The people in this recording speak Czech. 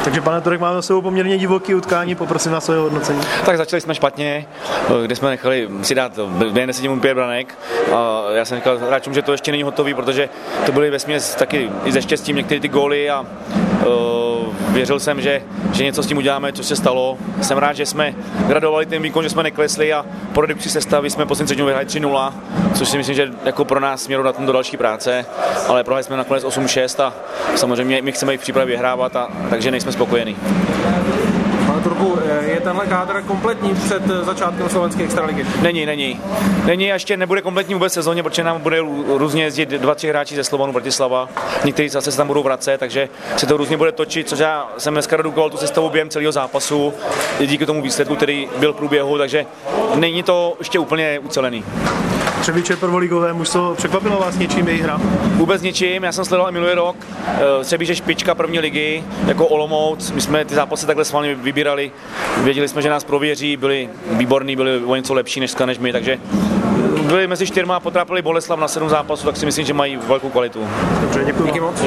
Takže pane Turek, máme za sebou poměrně divoký utkání, poprosím vás o jeho hodnocení. Tak začali jsme špatně, kde jsme nechali si dát během 10 minut 5 branek. A já jsem říkal hráčům, že to ještě není hotový, protože to byly vesměs taky i ze štěstím některé ty góly a věřil jsem, že něco s tím uděláme, co se stalo. Jsem rád, že jsme gradovali ten výkon, že jsme neklesli a po redukci sestavy jsme poslední třetinu vyhráli 3-0, což si myslím, že jako pro nás směru na tom do další práce, ale prohráli jsme nakonec 8-6 a samozřejmě my chceme i v přípravě vyhrávat, takže nejsme spokojení. Pane Turku, je tenhle kádr kompletní před začátkem slovenské extraligy? Není, ještě nebude kompletní vůbec sezóně, protože nám bude různě jezdit 2-3 hráči ze Slovanu Bratislava, někteří zase se tam budou vracet, takže se to různě bude točit, což já jsem dneska redukoval tu sestavu během celého zápasu, díky tomu výsledku, který byl v průběhu, takže není to ještě úplně ucelený. Třebíč prvoligové mužstvo, překvapilo vás něčím jejich hra? Vůbec ničím, já jsem sledoval minulý rok, Třebíč je špička první ligy, jako Olomouc, my jsme ty zápasy takhle schválně vybírali, věděli jsme, že nás prověří, byli výborní, byli o něco lepší než my, takže byli mezi 4 a potrápili Boleslav na 7 zápasů, tak si myslím, že mají velkou kvalitu. Dobře, děkuji. Díky moc.